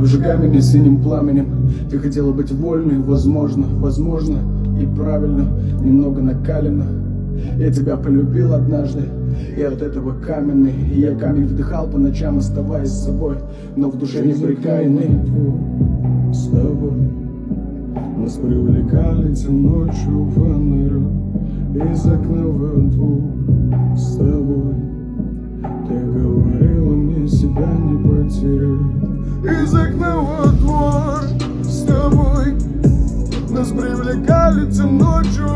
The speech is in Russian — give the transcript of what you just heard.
Обжигай меня синим пламенем. Ты хотела быть вольной, возможно, возможно и правильно, немного накалена. Я тебя полюбил однажды, и от этого каменный. И я камень вдыхал по ночам, оставаясь с собой, но в душе неприкаянный. С тобой нас привлекали те ночью фонаря из окна во двор. С тобой ты говорила мне себя не потерять. Из окна во двор. С тобой нас привлекали те ночью